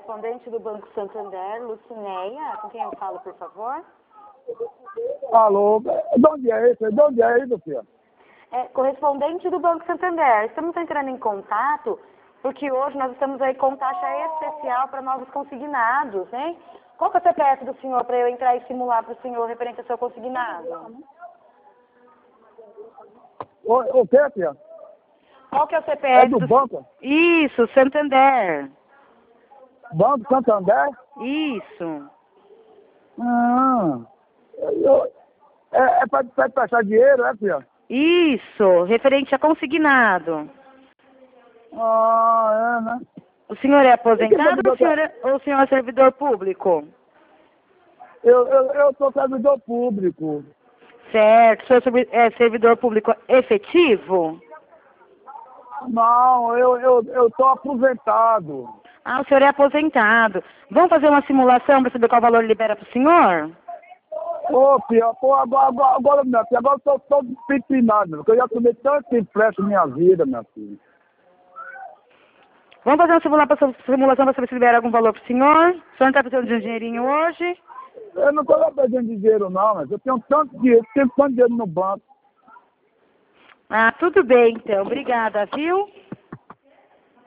correspondente do Banco Santander, Lucinéia. Com quem eu falo, por favor? Alô, de onde é isso? De onde é isso, filha? Correspondente do Banco Santander. Estamos entrando em contato porque hoje nós estamos aí com taxa especial para novos consignados, hein? Qual que é o CPF do senhor para eu entrar e simular para o senhor referente ao seu consignado? O que, filha? Qual que é o CPF É do banco? Isso, Santander. Banco Santander? Isso. É para taxar dinheiro, é, filha? Isso, referente a consignado. Né? O senhor é aposentado ou o senhor é servidor público? Eu sou servidor público. Certo. O senhor é servidor público efetivo? Não, eu sou aposentado. Ah, o senhor é aposentado. Vamos fazer uma simulação para saber qual valor libera para o senhor? Ô, filha, agora, minha filha, agora eu tô todo despinado, porque eu já tomei tanto empréstimo na minha vida, minha filha. Vamos fazer uma simulação para saber se libera algum valor para o senhor? O senhor não está precisando de um dinheirinho hoje? Eu não estou perdendo dinheiro, não, mas eu tenho tanto dinheiro no banco. Ah, tudo bem, então. Obrigada, viu?